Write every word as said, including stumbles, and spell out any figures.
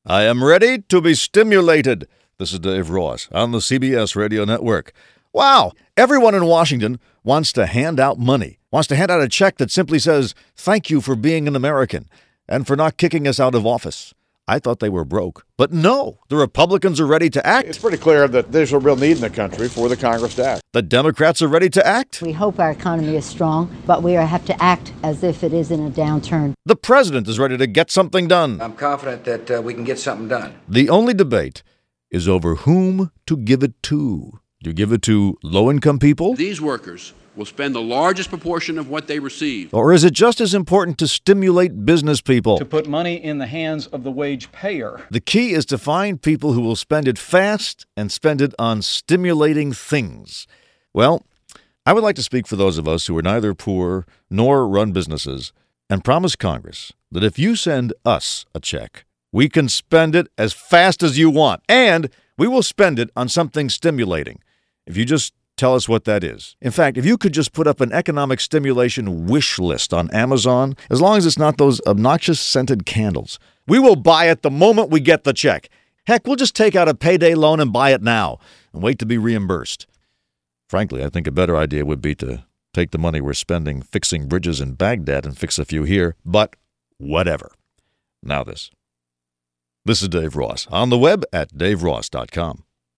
I am ready to be stimulated. This is Dave Ross on the C B S Radio Network. Wow, everyone in Washington wants to hand out money, wants to hand out a check that simply says, thank you for being an American and for not kicking us out of office. I thought they were broke, but no, the Republicans are ready to act. It's pretty clear that there's a real need in the country for the Congress to act. The Democrats are ready to act. We hope our economy is strong, but we have to act as if it is in a downturn. The president is ready to get something done. I'm confident that uh, we can get something done. The only debate is over whom to give it to. Do you give it to low-income people? These workers will spend the largest proportion of what they receive. Or is it just as important to stimulate business people? To put money in the hands of the wage payer. The key is to find people who will spend it fast and spend it on stimulating things. Well, I would like to speak for those of us who are neither poor nor run businesses and promise Congress that if you send us a check, we can spend it as fast as you want, and we will spend it on something stimulating. If you just tell us what that is. In fact, if you could just put up an economic stimulation wish list on Amazon, as long as it's not those obnoxious scented candles, we will buy it the moment we get the check. Heck, we'll just take out a payday loan and buy it now and wait to be reimbursed. Frankly, I think a better idea would be to take the money we're spending fixing bridges in Baghdad and fix a few here, but whatever. Now this. This is Dave Ross, on the web at dave ross dot com.